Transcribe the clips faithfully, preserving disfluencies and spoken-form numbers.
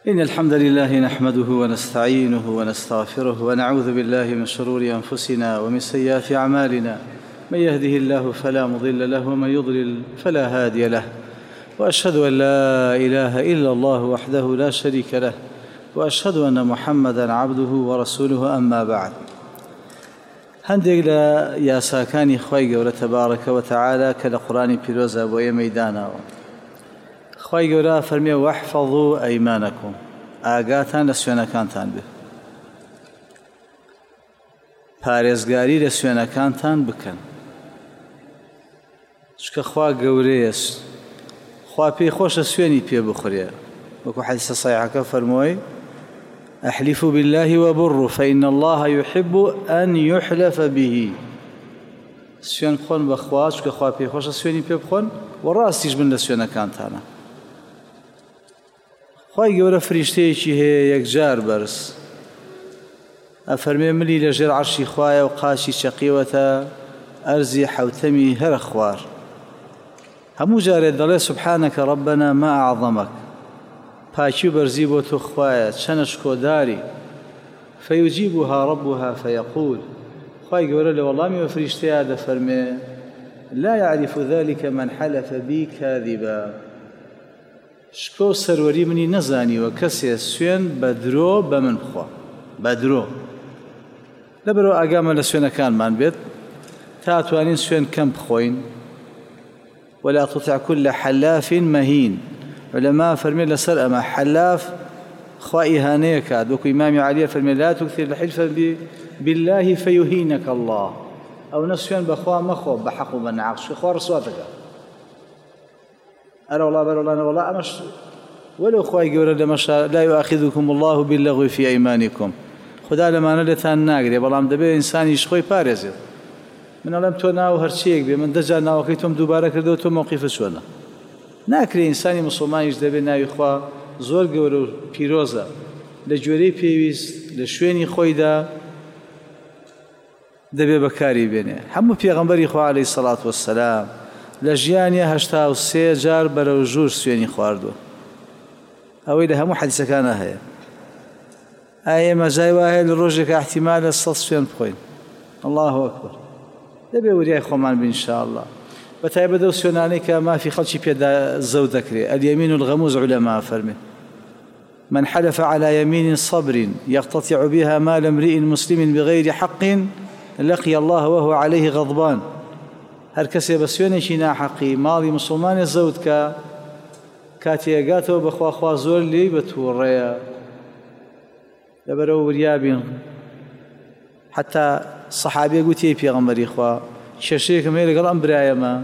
إن الحمد لله نحمده ونستعينه ونستغفره ونعوذ بالله من شرور أنفسنا ومن سيئات أعمالنا. من يهده الله فلا مضل له ومن يضلل فلا هادي له، وأشهد أن لا إله إلا الله وحده لا شريك له، وأشهد أن محمدًا عبده ورسوله. أما بعد، هەندێک لە یاساکانی خوای گەورە تەبارەکە وتەعالە کە لە قورآنی پیرۆزە بۆ ئێمەی داناوە. خوای گەورە فەرمێ وەحفەظوا ئەیمانەکم، ئاگاتان لە سوێنەکانتان بێ، پارێزگاری لە سوێنەکانتان بکەن، چکە خوا گەورەیە، خوا پێی خۆشە سوێنی پێ بخورێ. وەکو حەدیثە صحیحەکە فەرمووی أحلف بالله وبر فإن الله يحب أن يحلف به. سوێن بخۆن بەخوا چکە خوا پێی خۆشە سوێنی پێ بخۆن و ڕاستیش بن لە سوێنەکانتانە. خوای گەورە فریشتەیەکی هەیە یەکجار بەرز، ئەفەرمێ ملی لەژێر عەرشی خوایە و قاچی چەقیوەتە ئەرزی حەوتەمی هەرە خوار. هەموو جارێ دەڵێ سبحانەکە رەبەنا ما ئەعظەمەک، پاکی و بەرزی بۆ تۆ خوایە، چەنش کۆداری. فەیوجیبها ربها فەیەقول، خوای گەورە لە وەڵامی وە فریشتەیە دەفەرمێ لا يعرف ذلك من حلف بي كاذبا. شکۆ سەروەری منی نەزانیوە کەسێ سوێن بە درۆ بە من بخوا، بە درۆ. لەبەرەوە ئاگامە لە سوێنەکانمان بێت تا توانین سوێن کەم بخۆین. ولا تطع كل حلاف مهين. علماء فەرمێ لەسەر ئەمە حلاف خوا ئیهانەیە کات، وەکو ئیمامی عەلیە فەرمێ لا تكثر الحلف بالله فيهينك الله. ئەو نە سوێن بەخوا مەخۆ بە حەق و بە نەحەق، چکە خوا ڕسوا دەکات. ئەرە وڵا بەرە وڵانە وڵا ئەمەش وەلو خوای گەورە لەمەشا لا يؤاخذكم الله باللغو في أيمانكم. خدا لەمانە لێتان ناگرێ، بەڵام دەبێت ئینسانیش خۆی پارێزێت. من ئەڵێم تۆ ناو هەرچیەک بێ، من دەجار ناوەکەی تۆم دووبارە کردەوە تۆ موقیفە چۆنە. ناکرێ ئینسانی مسلمانیش دەبێت ناوی خوا زۆر گەورە و پیرۆزە لە گوێرەی پێویست لە شوێنی خۆیدا دەبێ بەکاری بێنێ. هەموو پێغەمبەری خوا عەلەیهی سەڵات وەسسەلام لە ژیانیە هەشتا و سێ جار بەرەو ژوور سوێنی خواردووە. ئەوەی لە هەموو حەدیسەکانە هەیە. ئایا ئێمە جای وا هەیە لە ڕۆژێکە احتیمالە سەد سوێن بخۆین؟ الله ئەکبەر. دەبێ وریای خۆمان بین ئینشاءالله. بەتایبەت ئەو سوێنانەی کە مافی خەڵکی پێدا زەو دەکرێت. اليمين الغموز علەما فەرمێ من حلف على يمين صبر يقتطع بها مال امرئ مسلم بغير حق لقي الله وهو عليه غضبان. هەر کەسێ بە سوێنێکی ناحەقی ماڵی مسلمانێ زەوت کە کاتێگاتەوە بەخوا خوا زۆر لێی بەتووڕێیە. لەبەرەوە وریابین. حتا سەحابێ گوتی پێغەمبەری خوا کێشەیەکم هەیە لەگەڵ ئەم برایەمە،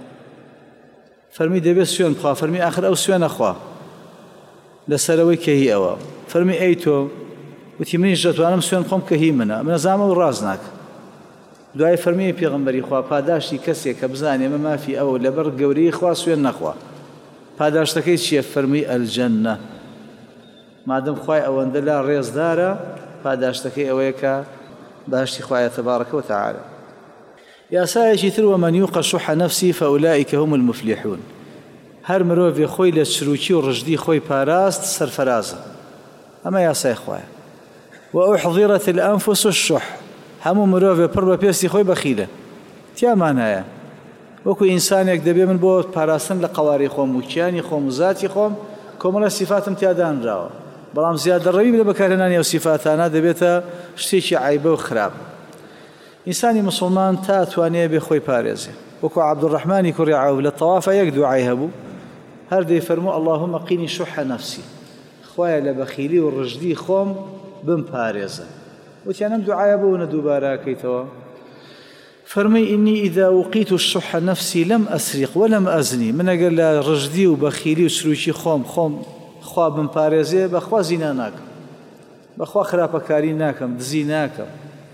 فەرمی دەبێت سوێن بخوا. فەرمی ئاخر ئەو سوێنە خوا لەسەرەوەی کە هی ئەوە. فەرمی ئەی تۆ، وتی منیش دەتوانم سوێن بخۆم کە هی منە، من ئەزانم ئەو ڕاز ناکە. دوای فەرمی پێغەمبەری خوا پاداشتی کەسێک کە بزانێ ئێمە مافی ئەوە لەبەر گەورەی خوا سوێن نەخوا، پاداشتەکەی چییە؟ فەرمی ئەلجەنە. مادەم خوای ئەوەندە لا ڕێزدارە، پاداشتەکەی ئەوەیە کە باشتی خوایە تەبارەکە وتەعالە. یاسایەکی تر ومن یوق شح نفسه فأولئك هم المفلحون. هەر مرۆڤێ خۆی لە چروکی و ڕژدی خۆی پاراست سەرفەرازە. ئەمە یاسای خوایە. وأحضرت الأنفس الشح. هەموو مرۆڤێ پڕ بە پێستی خۆی بەخیلە. تیامان هەیە وەکو ئینسانێک دەبێ من بۆ پاراستن لە قەواری خۆم و کیانی خۆم و ذاتی خۆم کۆمەڵە سیفاتم تیادانراوە، بەڵام زیادەڕەوی لە بەکارهێنانی ئەو سیفاتانە دەبێتە شتێکی عیبە و خراپ. ئینسانی مسلمان تا توانێ بێ خۆی پارێزێ. وەکو عەبدوڕەحمانی کوڕی عەوف لە تەوافە یەک دوعای هەبوو، هەر دەیفەرموو اللهم قینی شح نفسی، خوایە لە بەخیلی و ڕژدی خۆم بم پارێزە. وتیان ئەم دوعایە بۆونە دووبارەکەیتەوە. فەرمەی ئینی ئیذا وقیت الشح نفسی لەم ئەسریق وەلەم ئەزنی. من ئەگەر لە ڕژدی و بەخیلی و چروکی خۆم خۆم خوا بم پارێزێ، بەخوا زینا ناکەم، بەخوا خراپەکاری ناکەم، دزی ناکەم.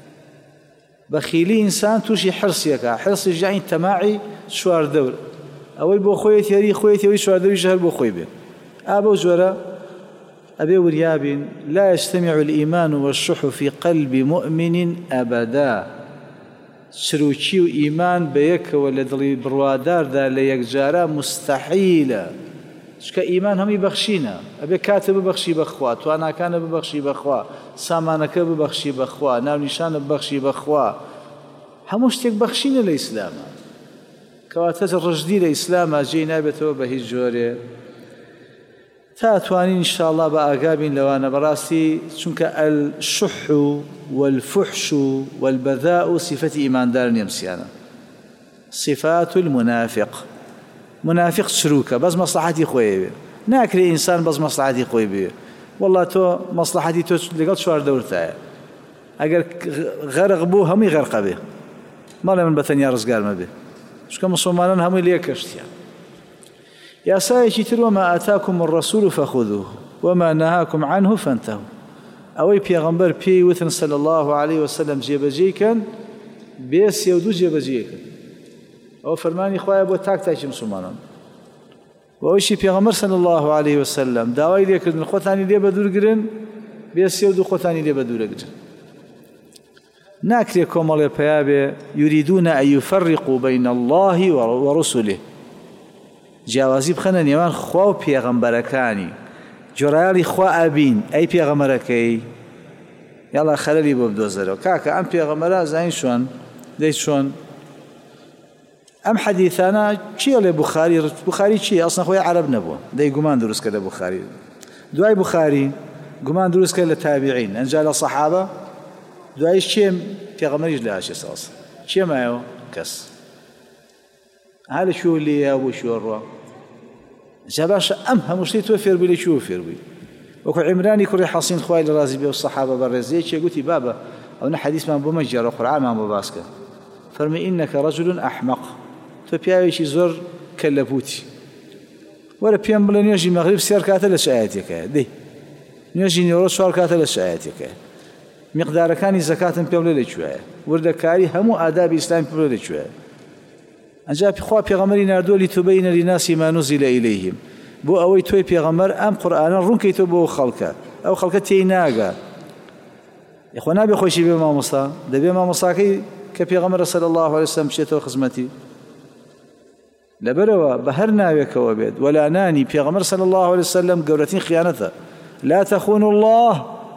بەخیلی ئینسان تووشی حرسیەکە، حرسی ژیانی تەماعی چواردەور، ئەوەی بۆ خۆی تێری خۆی تێوەی چواردەوری ژەهر بۆ خۆی بێ. ئابە جۆرە ئەبێ وریابین لا يجتمع الإيمان والشح في قلب مؤمن أبدا. چروکی و ئیمان بە یەکەوە لە دڵی بڕواداردا لە یەکجارە مستەحیلە. چکە ئیمان هەمی بەخشینە ئەبێ کاتە ببەخشی بەخوا تواناکانە ببەخشی بەخوا سامانەکە ببەخشی بەخوا ناونیشانە ببەخشی بەخوا هەموو شتێک بەخشینە لە ئیسلامە کەواتە ڕژدی لە ئیسلامە جێی نابێتەوە بە هیچ جۆرێ تا توانین ئینشاءالله بە ئاگابین لەوانە بەڕاستی چونکە الشح والفحش والبذاء صفەتی ئیماندار نێمسیانە صفات المنافق منافق چروکە بەس مەسلحەتی خۆی بێ ناکرێ ئینسان بەس مەسلحەتی خۆی بێ والله تۆ مەسلحەتی تۆ لەگەڵ چوار دەورتایە ئەگەر غەرق بوو هەمووی غەرقە بێ ماڵێ من بەتەنیا ڕزگارمە بێ چونکە مسلمانان هەمووی لێ کەشتیان یاسایەکی تر وما ئاتاکم الرسول فخذوه وما نهاكم عنه فانتهوا ئەوەی پێغەمبەر پێی وتن صلی الله عليه وسلم جێبەجێکەن بێ سێودوو جێبەجێکەن ئەو فەرمانی خوایە بۆ تاک تاکی مسلمانان و ئەوشی پێغەمبەر صلی الله عليه وسلم داوای لێکردن خۆتانی لێ بە دوورگرن بێ سێودوو خۆتانی لێ بە دوورەگرن ناکرێ کۆمەڵێ پیا بێ یوریدون ئەن یفەرقوا بین الله ورسله جیاوازی بخەنە نێوان خوا و پێغەمبەرەکانی جۆرایاڵی خوا ئەبین ئەی پێغەمبەرەکەی یاڵا خەلەلی بۆ بدۆزەرەوە کاکە ئەم پێغەمبەرە زین چۆن دەی چۆن ئەم حەدیثانە چییە لێ بوخاری بوخاری چییە ئەسڵەن خۆی عەرەب نەبووە دەی گومان دروست کە لە بوخاری دوای بوخاری گومان دروست کرد لە تابعین ئەنجا لە سەحابە دوایش چێ پێغەمبەریش لە هاشی ساڵ چێ مایەوە کەس هە لە شو لێە بۆ شۆڕوە جا باشە ئەم هەموو شتەی تۆ فێربووی لە چوو فێربووی وەکو عیمرانی کوڕی حەسین خوای لە ڕازی بێ و سەحابە بەڕێزەیەکێ گوتی بابە ئەو نە حەدیثمان بۆ مەجێڕە قورئانمان بۆ باس کرد فەرمی ئینەکە ڕەجولون ئەحمەق تۆ پیاوێکی زۆر کەللەپوتی وەرە پێم بڵێ نوێژی مەغریب سێر کاتە لە چ ئایەتێکەیە دەی نوێژی نیوەڕۆ چوار کاتە لە چ ئایەتێکەیە میقدارەکانی زەکاتم پێ بڵێ لەکوێیە وردەکاری هەموو ئادابی ئیسلام پێ بڵێ لەکوێیە ئەنجا خوا پێغەمبەری ناردووە لیتوبەینە لیناسی ما نوزیل ئیلەیهم بۆ ئەوەی تۆی پێغەمبەر ئەم قورئانە ڕوونکەیتەوە بۆ خەڵکە ئەو خەڵکە تێی ناگا یخوا نابێ خۆشی بێ مامۆستا دەبێ مامۆستاکەی کە پێغەمبەر صلی الله عليه وسلم بچێتەوە خزمەتی لەبەرەوە بە هەر ناوێکەوە بێت وەلا نانی پێغەمبەر صلی الله عليه وسلم گەورەترین خیانەتە لا تخونوا الله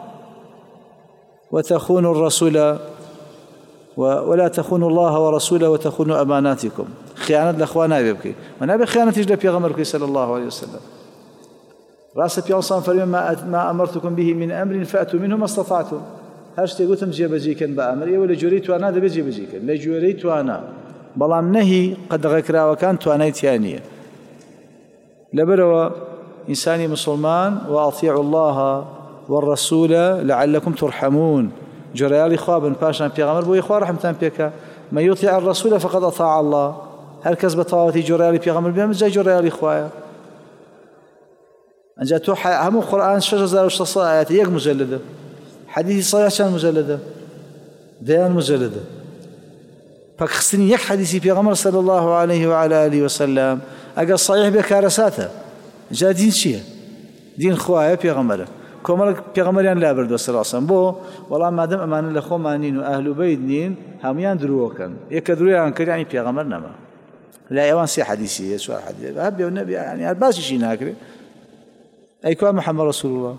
وتخونوا الرسول ولا تخونوا الله ورسوله وتخونوا أماناتكم خيانة لأخوانا يبكي ونبي خيانة يجلب يغمرك صلى الله عليه وسلم رأس بيانصان فريم ما, ما أمرتكم به من أمر فأتوا منه ما استطعتم هاشتي قلتم جيب جيكا بأمر ولا جوريت وانا دبي جيب جيكا لا جوريت وانا بلام نهي قد غكرا وكان توانيت ثانية لبروا إنساني مسلمان وأطيعوا الله والرسول لعلكم ترحمون جريالي خوابن باشان بيغمر بو يخوا رحمتان بيكا ما يطيع الرسول فقد أطاع الله هل كسب طاوتي جريالي بيغمر بيهم جاي جريالي خوايا أنجا توحى هم القرآن شجر زار وشتصاء آيات يك مجلدة حديث صحيح كان مجلدة ديان مجلدة فكخصني يك حديثي بيغمر صلى الله عليه وعلى آله وسلم أقل صحيح بكارساته جا دين شيء دين خوايا بيغمره كمال پیغمبران لا برد صلی الله علیه و بو والله مادام امان لخو مانین و اهل بیت نین همیان دروکن یک درویان کردن یعنی پیغمبر نما لا يوان سي حديثي سؤال حديث هبي والنبي يعني الباس شيء ناكره اي كان محمد رسول الله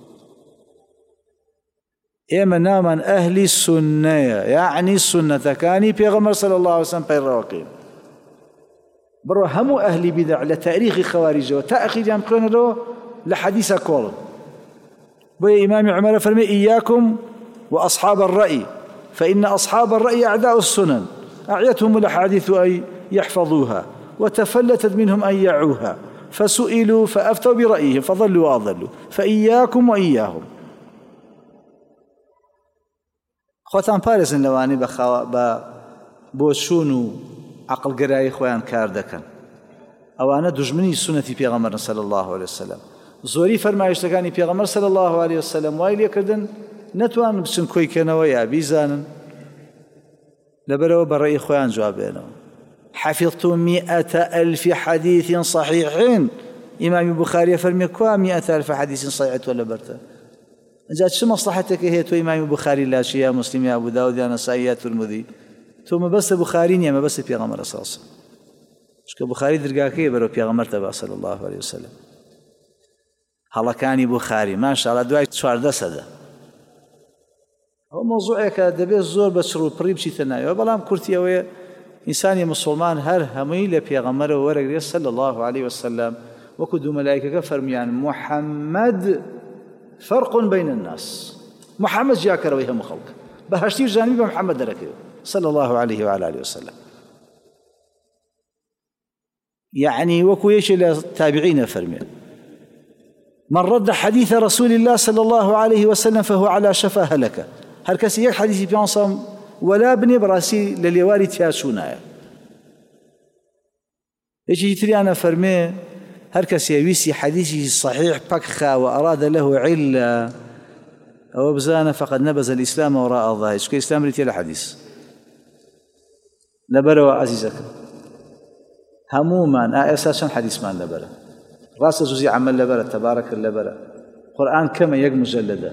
اما نامن اهل السنه يعني السنه كاني پیغمبر صلى الله عليه وسلم پیروکین برو هم اهل بدع لتاريخ خوارج وتاخير يمكن له لحديث كول بي إمام عمر فرمي إياكم وأصحاب الرأي فإن أصحاب الرأي أعداء السنن أعيتهم الأحاديث أن يحفظوها وتفلتت منهم أن يعوها فسئلوا فأفتوا برأيهم فضلوا وأضلوا فإياكم وإياهم خوتان بارزن لواني بخوا بوشون عقل قرائي خوان كاردكن أو أنا دجمني سنة پیغمبر صلى الله عليه وسلم زۆری فەرمایشتەکانی پێغەمبەر صلی الله عليه وسلم وای لێکردن نەتوانن بچن کۆیکەنەوە یا بیزانن لەبەرەوە بەڕێی خۆیان جواب بێنەوە حفظت مئة ألف حديث صحيح إمام البخاري فرمي كوا مئة ألف حديث صحيح ولا برتا جات شو مصلحتك هي تو إمام البخاري لا شيء يا مسلم يا أبو داود يا نسائي يا ترمذي تو ما بس بخاري يا ما بس بيغمر أساسا شكو بخاري درقاكي برو بيغمر تبع صلى الله عليه وسلم هەڵەکانی بوخاری ماشاءالله دوای چواردە سەدە ئەو مۆزوعێکە دەبێت زۆر بە چڕ و پڕی بچیتە ناویەوە بەڵام کورتی ئەوەیە ئینسانی مسلمان هەر هەمووی لە پێغەمبەرەوە وەرەگرێت صلی الله عليه وسلم وەکو دوو مەلایکەکە فەرمیان محەممەد فەرق بین الناس محەممەد جیاکەرەوەی هەموو خەڵک بەهەشتی و ژانوی بە محەممەد دەرەکەوێت صلى الله عليه وعلى آله وسلم يعني وكو يشي للتابعين فرمي من رد حديث رسول الله صلى الله عليه وسلم فهو على شفا هلكة هل كسي يك حديثي بيانصم ولا بني براسي لليواري تياسونا يجي تري أنا فرمي هل كسي يويسي حديثي صحيح بكخا وأراد له علة أو بزانا فقد نبذ الإسلام وراء الظاهر شكو إسلام ريتي الحديث لبروا عزيزك هموما أساسا حديث مان لبرا راس زوزي عمل لبرا تبارك اللبرا قرآن كما يق مجلدة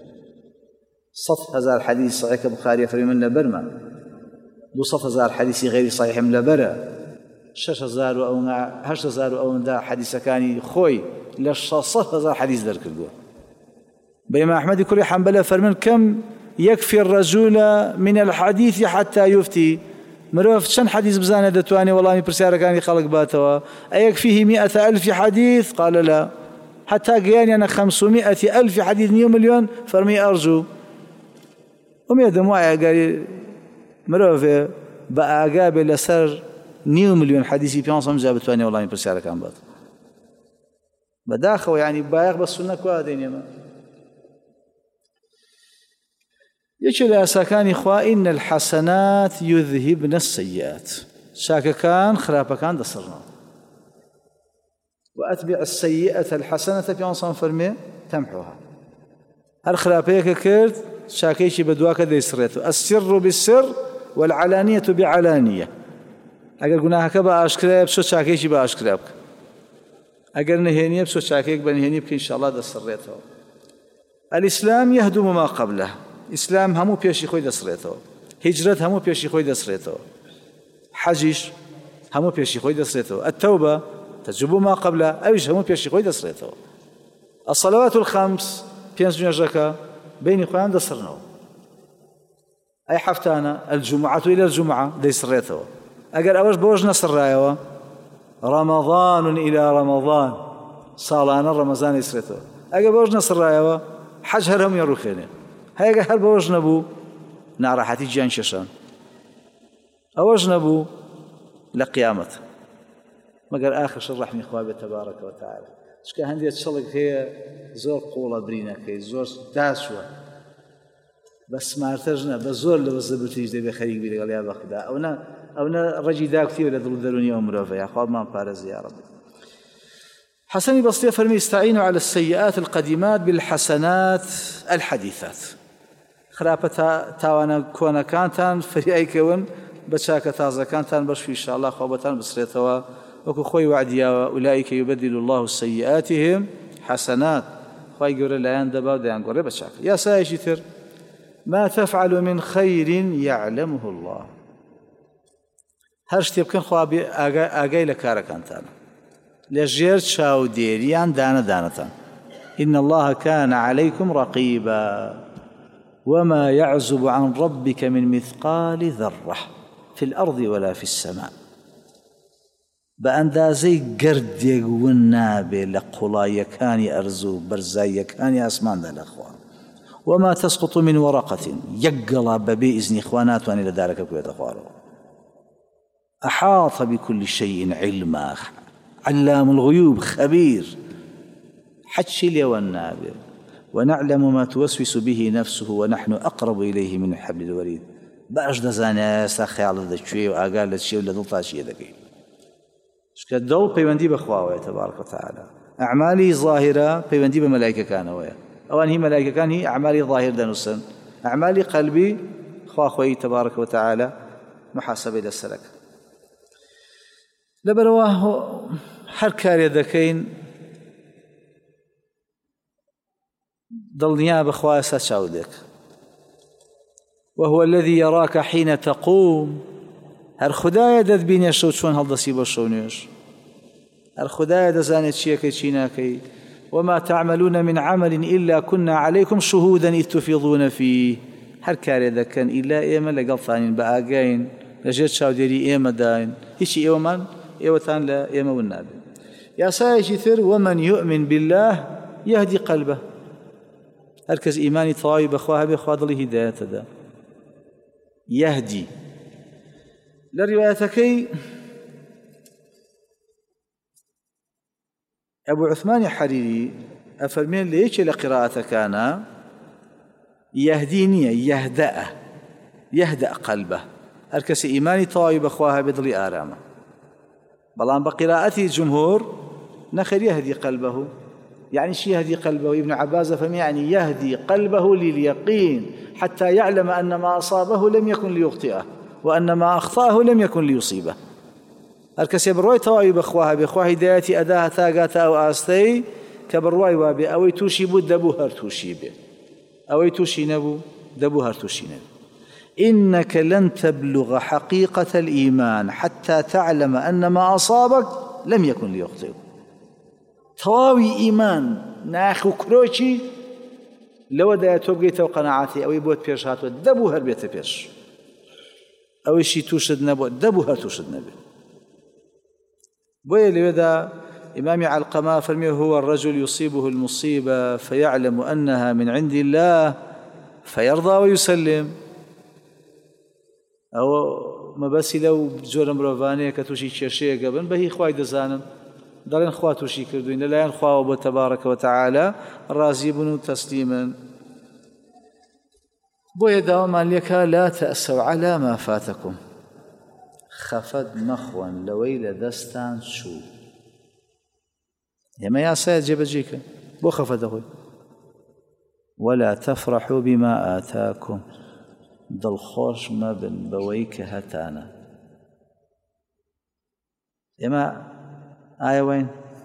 صف هزار حديث صحيح بخاري فري من لبرما دو صف هزار حديث غير صحيح من لبرا شش هزار أو هشت هزار أو دا حديث كاني خوي لش صف هزار حديث ذلك الجو بينما أحمد كل حنبلة فرمن كم يكفي الرجل من الحديث حتى يفتي مرۆڤ چەند حديث بزانێت دەتوانێت وەڵامی پرسیارەکانی خەڵک باتەوە ئەیەکفیه مئة ألف حديث قال لا حتى گەیانیانە خمسمائة ألف حديث نیو ملیۆن فەرمی ئەرجو ئومێدەم وایە ئەگەری مرۆڤێ بە ئاگا بێ لەسەر نیو ملیۆن حەدیثی پێنج جا بتوانێت وەڵامی پرسیارەکان بات بەداخەوە یعنی بایەق بە سونە کوا دێنێمە يجي لأساكان إخوة إن الحسنات يذهبن السيئات شاك كان خرابة كان دصرنا وأتبع السيئة الحسنة في أنصان فرمي تمحوها الخرابة كرت شاكيشي بدواك دي سريته السر بالسر والعلانية بعلانية أقل قلناها كبا أشكراب شو شاكيشي بأشكرابك أقل نهيني بشو شاكيك بنهيني بك إن شاء الله دصريته الإسلام يهدم ما قبله إسلام همو بيشي خوي دسريتو هجرت همو بيشي خوي دسريتو حجيش همو بيشي خوي دسريتو التوبة تجب ما قبلها أيش همو بيشي خوي دسريتو الصلوات الخمس بينس جنجكا بين إخوان دسرنو أي حفتانا الجمعة إلى الجمعة دسريتو أجر أوش بوج نصر رايوا رمضان إلى رمضان صالانا رمضان يسريتو أجر بوج نصر رايوا حج هرهم يروخيني هيك هل بوج نبو ناراحتي جان ششان أوج نبو لقيامته مقر آخر شرح من إخوابه تبارك وتعالى شكا هندية تشلق هي زور قولة برينا كي زور داسوة بس ما ارتجنا بزور لو زبرتيج دي بخريق بيدي قال يا بخدا أونا أونا رجي داكتي ولا ذلو ذلوني ومرافع يا أخواب ما مبارز يا رب حسن بسطية فرمي استعينوا على السيئات القديمات بالحسنات الحديثات خرابة تاوانا كونا كانتان فريعي كون بشاكة تازا كانتان بشفي إن شاء الله خوابتان بسريتوا وكو خوي وعديا أولئك يبدل الله سيئاتهم حسنات خوي قول الآن دبا وديان قول بشاكة يا سايشتر ما تفعل من خير يعلمه الله هرشتي بكن خوابي آقاي لكارا كانتان لجير شاو ديريان دانا دانتان إن الله كان عليكم رقيبا وما يعزب عن ربك من مثقال ذرة في الأرض ولا في السماء بأندازي قرد يقولنا بلقلايا كان أرزو برزايا كان أسمان ذا الأخوان وما تسقط من ورقة يقلب بإذن إخوانات وأن إلى ذلك كويت أخوانه أحاط بكل شيء علما علام الغيوب خبير حتشي لي والنابر ونعلم ما توسوس به نفسه ونحن أقرب إليه من حبل الوريد باش دزانا ساخي على ذا الشيء وأقال الشيء ولا ضلطا شيء ذكي شكا الدول بيوندي بخواوه تبارك وتعالى أعمالي ظاهرة بيوندي بملائكة كانوا أوان هي ملائكة كان هي أعمالي ظاهر دانوسا أعمالي قلبي خواخوي تبارك وتعالى محاسبة للسلك لبرواه حركار يدكين ضلنيا بخواسة شاودك وهو الذي يراك حين تقوم هر خدايا دد بين يشوت شون هل دسيب الشونيش هر خدايا دزانت شيكي شيناكي وما تعملون من عمل إلا كنا عليكم شهودا إذ تفيضون فيه هر كاري ذا كان إلا إيما لقلطانين بآقاين لجيت شاوديري إيما داين هيش إيومان إيوتان لا إيما والنابي يا سايشي ثر ومن يؤمن بالله يهدي قلبه هركز إيماني طوايب أخوها بأخوة هداية دا يهدي لروايتكي أبو عثمان حريري أفرمين ليش لقراءة كان يهديني يهدأ يهدأ قلبه هركز إيماني طوايب أخوها بضلي آرامه بلان بقراءة الجمهور نخر يهدي قلبه يعني شي يهدي قلبه ابن عباس فهم يعني يهدي قلبه لليقين حتى يعلم أن ما أصابه لم يكن ليخطئه وأن ما أخطأه لم يكن ليصيبه الكسي بروي تواي بأخوها بأخوها هدايتي أداها تاقاتا أو آستي كبرواي وابي أوي توشي بود دبو هر توشي بي أوي توشي نبو دبو هر توشي نبو إنك لن تبلغ حقيقة الإيمان حتى تعلم أن ما أصابك لم يكن ليخطئه تواوي إيمان ناخو كروشي لو دا توبقيت وقناعاتي أو يبوت بيش هاتو دبو هر بيت بيش أو شي توشد نبو دبو هر توشد نبو بوي لذا إمامي علقمة فرميه هو الرجل يصيبه المصيبة فيعلم أنها من عند الله فيرضى ويسلم أو ما بس لو جور مروفاني كتوشي تشيشي قبل بهي خواي دزانن دارين خواتو شي كردوين لا ينخواو تبارك وتعالى راضين تسليما بويا داوما لك لا تأسوا على ما فاتكم خفد مخوا لويل دستان شو يما يا سيد جيب جيك بو خفد أخوي ولا تفرحوا بما آتاكم دل خوش ما بن بويك هتانا يما آية وين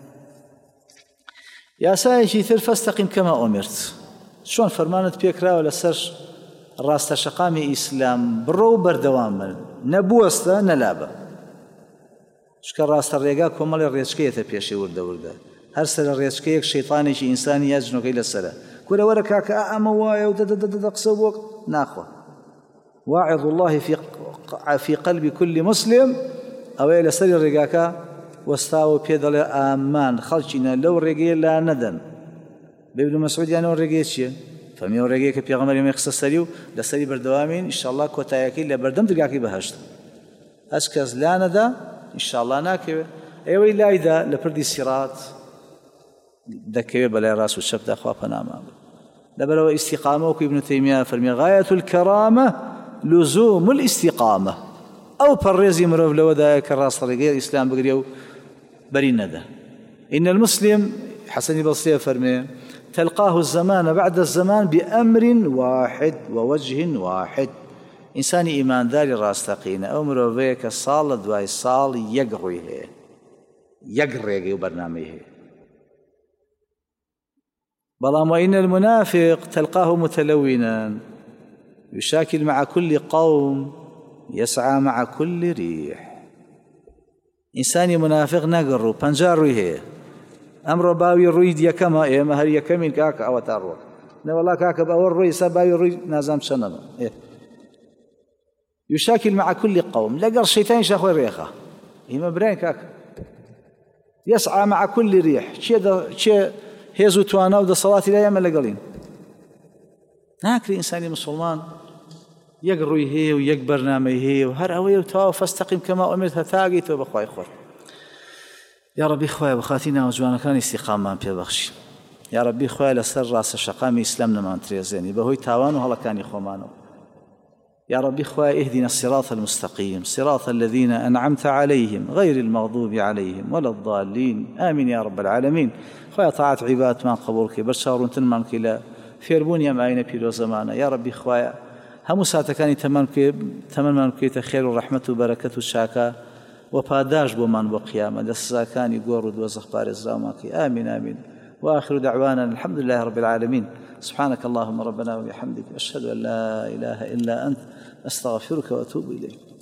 يا سايشي ثر فاستقم كما أمرت شون فرمانت بيكرا ولا سرش راست شقامي إسلام برو بردوام نبوستا نلابا شكر راست الريقا كمال الريشكية بيشي ورد ورد هر سر الريشكية شيطاني شي إنساني يجنو كيلا السر كولا وركاك أموايا ودددددقصب وقت ناخوة واعظ الله في في قلب كل مسلم أو إلى سر الريقاك وستاو بيدل آمان خلشنا لو رجيل لا ندن بابن مسعود يعني ورجيل شيء فمي ورجيل كبيغمر يوم يخص سريو لسري بردوامين إن شاء الله كوتاياكي لبردم تلقاكي بهشت أسكز لا ندا إن شاء الله ناكي أيوة لا إذا لبردي الصراط دكي بلا راس والشبد أخوة فناما لبلو استقامة وكي ابن تيمية فرمي غاية الكرامة لزوم الاستقامة أو بريزي مروف لو ذاك الراس طريقية الإسلام بقريو برينا ده إن المسلم حسن البصري فرمي تلقاه الزمان بعد الزمان بأمر واحد ووجه واحد إنسان إيمان داري راستقين أو مروفيك صال دواي صال يقرويه يقريه برنامجه بلام وإن المنافق تلقاه متلونا يشاكل مع كل قوم يسعى مع كل ريح إنساني منافق نقر بنجار رويه أمر باوي الرويد يكما إيه ما هل يكمل كاك أو تروح لا والله كاك باوي الروي سباوي الروي نازم شنما إيه يشاكل مع كل قوم لقر الشيطان شاخوي ريخة إما برين كاك يسعى مع كل ريح شيء ده شيء هيزو توانا وده صلاة لا يعمل لقلين هاكري إنساني مسلمان يقروي هي ويكبر نامي هي وهر أوي وتوا فاستقم كما أمرت ثاقيت وبخواي خور يا ربي خويا بخاتينا وجوانا كان استقامة بيبخشي يا ربي خويا لسر راس الشقامي إسلامنا ما نتريزيني بهوي تاوان وهلا كان يخومانو يا ربي خويا اهدنا الصراط المستقيم صراط الذين أنعمت عليهم غير المغضوب عليهم ولا الضالين آمين يا رب العالمين خويا طاعت عباد ما قبولك برشار تنمان كلا فيربون يا معين بيرو زمانا يا ربي خويا هم ساعتكاني تمام كي تمام كي خير ورحمة وبركة وشاكا وباداش بمان بقيامة دساكاني قورد وزخ بارز راماكي آمين آمين وآخر دعوانا الحمد لله رب العالمين سبحانك اللهم ربنا وبحمدك أشهد أن لا إله إلا أنت أستغفرك وأتوب إليك